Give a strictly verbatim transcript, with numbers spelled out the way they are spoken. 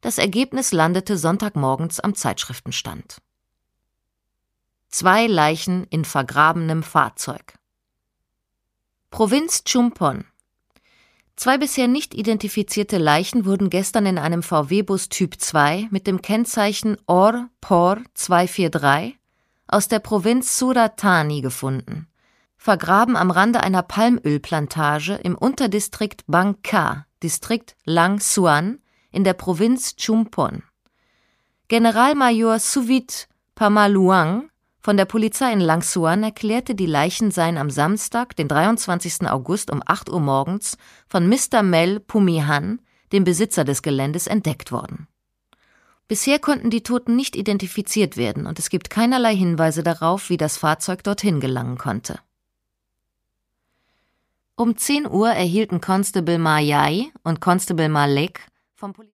Das Ergebnis landete Sonntagmorgens am Zeitschriftenstand. Zwei Leichen in vergrabenem Fahrzeug. Provinz Chumpon. Zwei bisher nicht identifizierte Leichen wurden gestern in einem V W-Bus Typ zwei mit dem Kennzeichen Or Por zwei vier drei aus der Provinz Surat Thani gefunden, vergraben am Rande einer Palmölplantage im Unterdistrikt Bangka, Distrikt Lang Suan, in der Provinz Chumpon. Generalmajor Suvit Pamaluang von der Polizei in Lang Suan erklärte, die Leichen seien am Samstag, den dreiundzwanzigsten August um acht Uhr morgens von Mister Mel Pumihan, dem Besitzer des Geländes, entdeckt worden. Bisher konnten die Toten nicht identifiziert werden und es gibt keinerlei Hinweise darauf, wie das Fahrzeug dorthin gelangen konnte. Um zehn Uhr erhielten Constable Ma Yai und Constable Ma Lek vom Polizei